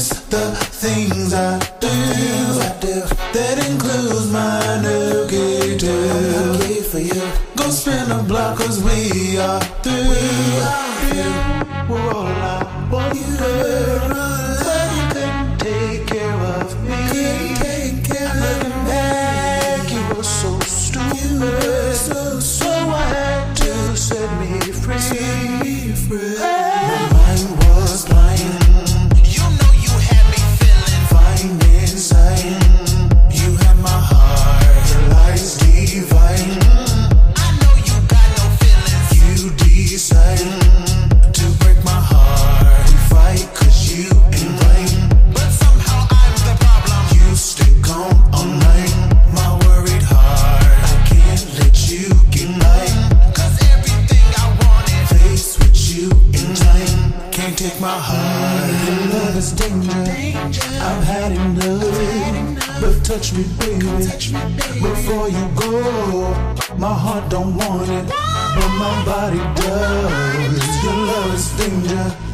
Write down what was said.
the things I do. That includes my negative. For you. Go spin a block, cause we are through. We're all I want you to run. But you couldn't take care of me. Looking back, you were so stupid. So I had to set me free. My mind was blind. You know you had me feeling Fine inside. You had my heart, lies divine. I know you got no feelings. You decide to break my heart and fight, cause you ain't right. But somehow I'm the problem. You stick on all night. My worried heart, I can't let you get mine. Cause everything I wanted Faced with you in time, can't take my heart. Your love is danger. I've had enough. But touch me, baby, before you go. My heart don't want it, but my body does. Your love is danger.